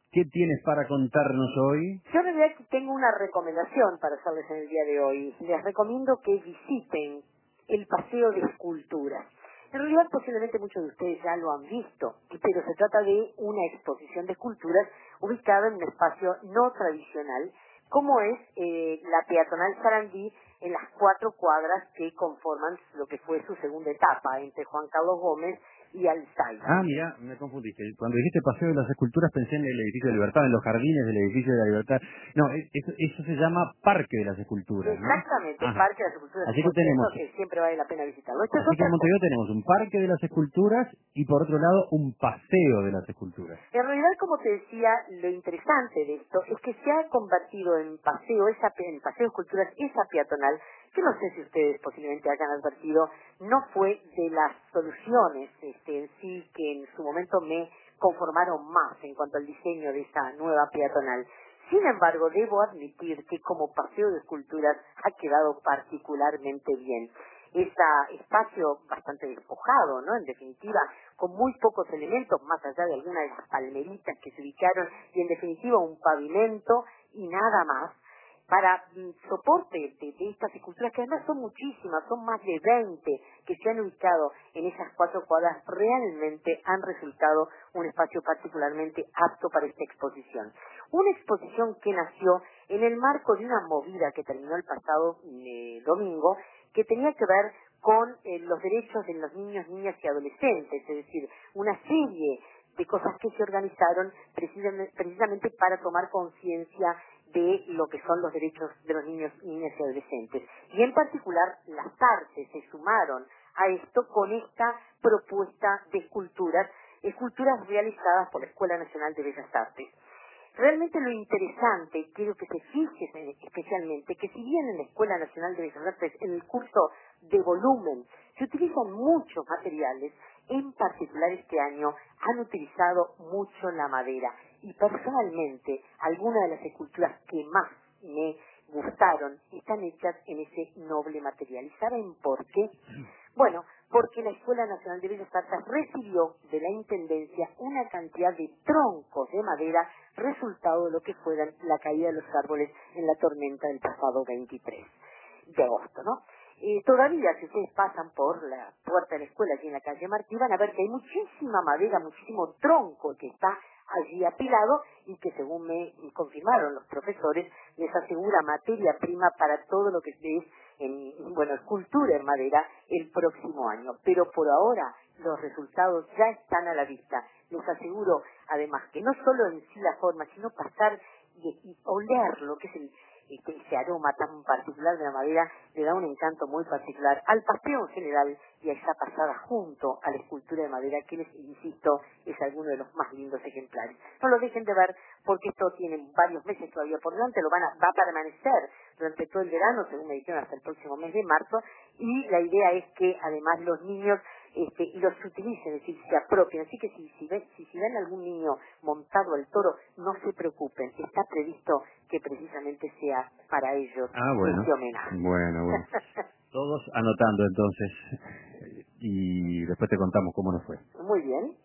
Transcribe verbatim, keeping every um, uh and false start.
¿Qué tienes para contarnos hoy? Yo en realidad tengo una recomendación para hacerles en el día de hoy. Les recomiendo que visiten el Paseo de Esculturas. En realidad posiblemente muchos de ustedes ya lo han visto, pero se trata de una exposición de esculturas ubicada en un espacio no tradicional, como es eh, la peatonal Sarandí, en las cuatro cuadras que conforman lo que fue su segunda etapa, entre Juan Carlos Gómez y Alzate. Ah, mira, me confundiste. Cuando dijiste Paseo de las Esculturas pensé en el edificio de Libertad, en los jardines del edificio de la Libertad. No, es- eso, eso se llama Parque de las Esculturas, ¿no? Exactamente, el Ajá. Parque de las Esculturas es Así por que cierto tenemos, que siempre vale la pena visitarlo. Esto es así que en otra cosa. Montevideo tenemos un Parque de las Esculturas y por otro lado un Paseo de las Esculturas. En realidad, como te decía, lo interesante de esto es que se ha convertido en paseo, esa, pe- en paseo de esculturas, esa peatonal, que no sé si ustedes posiblemente hayan advertido, no fue de las soluciones este, en sí que en su momento me conformaron más en cuanto al diseño de esa nueva peatonal. Sin embargo, debo admitir que como paseo de esculturas ha quedado particularmente bien. Ese espacio bastante despojado, ¿no? En definitiva, con muy pocos elementos, más allá de algunas de las palmeritas que se ubicaron, y en definitiva un pavimento y nada más, para mm, soporte de, de estas esculturas, que además son muchísimas, son más de veinte que se han ubicado en esas cuatro cuadras, realmente han resultado un espacio particularmente apto para esta exposición. Una exposición que nació en el marco de una movida que terminó el pasado eh, domingo, que tenía que ver con eh, los derechos de los niños, niñas y adolescentes, es decir, una serie de cosas que se organizaron precisamente, precisamente para tomar conciencia de lo que son los derechos de los niños, niñas y adolescentes. Y en particular las artes se sumaron a esto con esta propuesta de esculturas, esculturas realizadas por la Escuela Nacional de Bellas Artes. Realmente lo interesante, quiero que se fijen especialmente, que si bien en la Escuela Nacional de Bellas Artes, en el curso de volumen, se utilizan muchos materiales, en particular este año han utilizado mucho la madera. Y personalmente, algunas de las esculturas que más me gustaron están hechas en ese noble material. ¿Y saben por qué? Bueno, porque la Escuela Nacional de Bellas Artes recibió de la Intendencia una cantidad de troncos de madera resultado de lo que fueran la caída de los árboles en la tormenta del pasado veintitrés de agosto, ¿no? Eh, todavía, si ustedes pasan por la puerta de la escuela aquí en la calle Martí, van a ver que hay muchísima madera, muchísimo tronco que está allí apilado y que, según me confirmaron los profesores, les asegura materia prima para todo lo que es, en, bueno, escultura en madera el próximo año. Pero por ahora los resultados ya están a la vista. Les aseguro, además, que no solo en sí la forma, sino pasar y, y oler lo que es el Este, ese aroma tan particular de la madera le da un encanto muy particular al paseo en general y a esa pasada junto a la escultura de madera que les insisto es alguno de los más lindos ejemplares. No lo dejen de ver porque esto tiene varios meses todavía por delante, lo van a, va a permanecer durante todo el verano, según me dijeron, hasta el próximo mes de marzo, y la idea es que además los niños este, los utilicen, es decir, se apropien. Así que si, si, ven, si, si ven algún niño montado al toro, no se preocupen, está previsto que precisamente sea para ellos Ah, bueno. este homenaje. Bueno, bueno. Todos anotando entonces y después te contamos cómo nos fue. Muy bien.